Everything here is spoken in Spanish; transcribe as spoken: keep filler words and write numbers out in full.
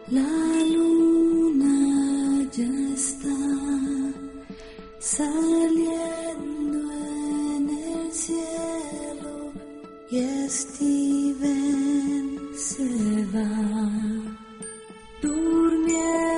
La luna ya está saliendo en el cielo y Steven se va durmiendo.